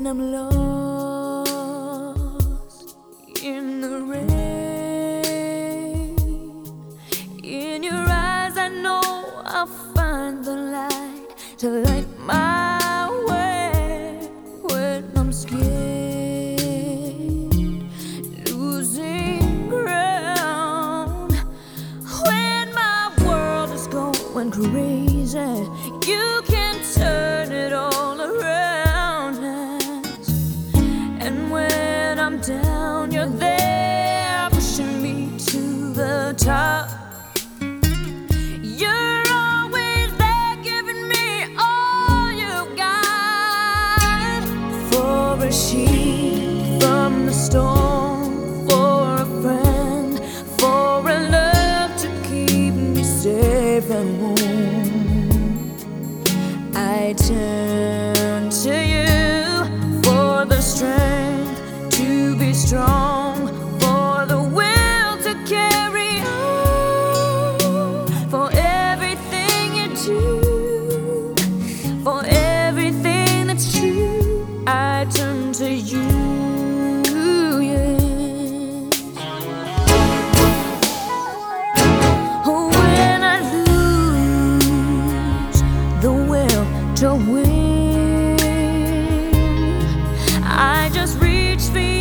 when I'm lost in the rain. In your eyes I know I'll find the light to light my way when I'm scared, losing ground. When my world is going crazy, you can turn it all around us. And when I'm down, you're there pushing me to the top. You're always there giving me all you got. For a sheep from the storm, for a friend, for a love to keep me safe and warm, I turn to you for the strength to be strong, for the will to carry on, for everything you do, for everything that's true. I turn to you, yes. When I lose the will to win, I just reach for you.